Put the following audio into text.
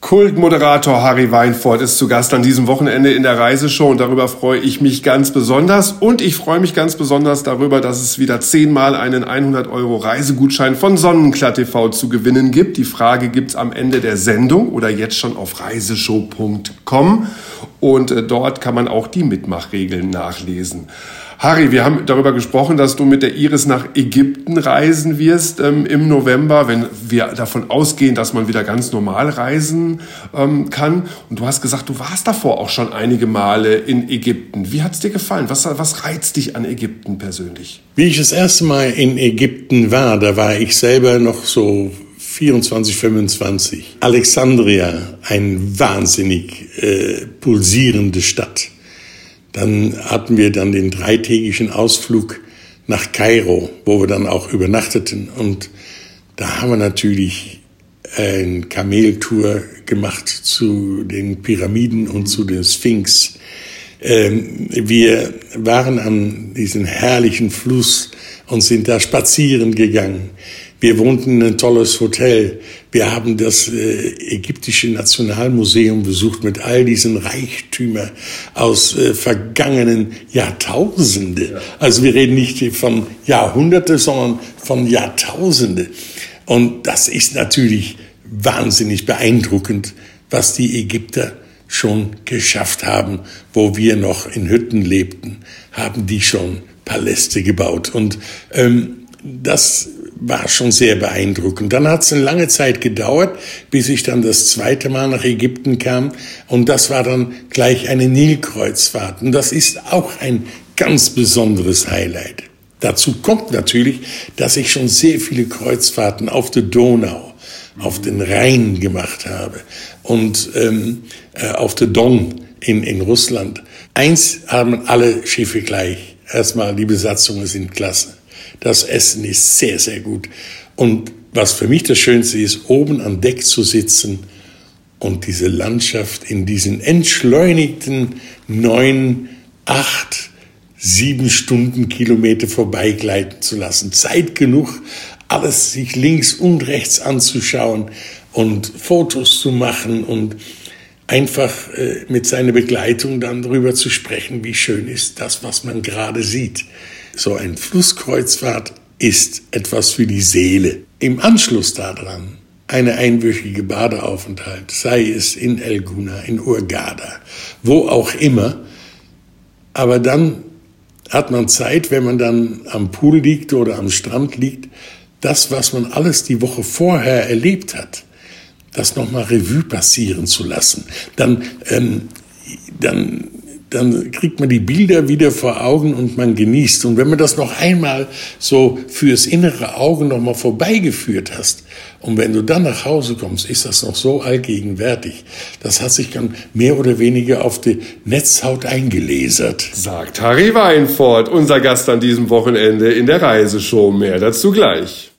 Kultmoderator Harry Weinfurt ist zu Gast an diesem Wochenende in der Reiseshow und darüber freue ich mich ganz besonders. Und ich freue mich ganz besonders darüber, dass es wieder 10-mal einen 100€ Reisegutschein von Sonnenklar TV zu gewinnen gibt. Die Frage gibt's am Ende der Sendung oder jetzt schon auf reiseshow.com und dort kann man auch die Mitmachregeln nachlesen. Harry, wir haben darüber gesprochen, dass du mit der Iris nach Ägypten reisen wirst im November, wenn wir davon ausgehen, dass man wieder ganz normal reisen kann. Und du hast gesagt, du warst davor auch schon einige Male in Ägypten. Wie hat's dir gefallen? Was reizt dich an Ägypten persönlich? Wie ich das erste Mal in Ägypten war, da war ich selber noch so 24, 25. Alexandria, eine wahnsinnig pulsierende Stadt. Dann hatten wir dann den 3-tägigen Ausflug nach Kairo, wo wir dann auch übernachteten. Und da haben wir natürlich eine Kameltour gemacht zu den Pyramiden und zu der Sphinx. Wir waren an diesem herrlichen Fluss und sind da spazieren gegangen. Wir wohnten in ein tolles Hotel. Wir haben das ägyptische Nationalmuseum besucht mit all diesen Reichtümern aus vergangenen Jahrtausenden. Ja. Also wir reden nicht von Jahrhunderte, sondern von Jahrtausende. Und das ist natürlich wahnsinnig beeindruckend, was die Ägypter schon geschafft haben. Wo wir noch in Hütten lebten, haben die schon Paläste gebaut. Und das war schon sehr beeindruckend. Dann hat es eine lange Zeit gedauert, bis ich dann das zweite Mal nach Ägypten kam. Und das war dann gleich eine Nilkreuzfahrt. Und das ist auch ein ganz besonderes Highlight. Dazu kommt natürlich, dass ich schon sehr viele Kreuzfahrten auf der Donau, auf den Rhein gemacht habe und auf der Don in Russland. Eins haben alle Schiffe gleich. Erstmal, die Besatzungen sind klasse. Das Essen ist sehr, sehr gut. Und was für mich das Schönste ist, oben an Deck zu sitzen und diese Landschaft in diesen entschleunigten 9, 8, 7 Stundenkilometer vorbeigleiten zu lassen. Zeit genug, alles sich links und rechts anzuschauen und Fotos zu machen und einfach mit seiner Begleitung dann darüber zu sprechen, wie schön ist das, was man gerade sieht. So ein Flusskreuzfahrt ist etwas für die Seele. Im Anschluss daran eine einwöchige Badeaufenthalt, sei es in El Gouna, in Hurghada, wo auch immer. Aber dann hat man Zeit, wenn man dann am Pool liegt oder am Strand liegt, das, was man alles die Woche vorher erlebt hat, das nochmal Revue passieren zu lassen. Dann kriegt man die Bilder wieder vor Augen und man genießt. Und wenn man das noch einmal so fürs innere Auge noch mal vorbeigeführt hast und wenn du dann nach Hause kommst, ist das noch so allgegenwärtig. Das hat sich dann mehr oder weniger auf die Netzhaut eingelesert. Sagt Harry Weinfurt, unser Gast an diesem Wochenende in der Reiseshow. Mehr dazu gleich.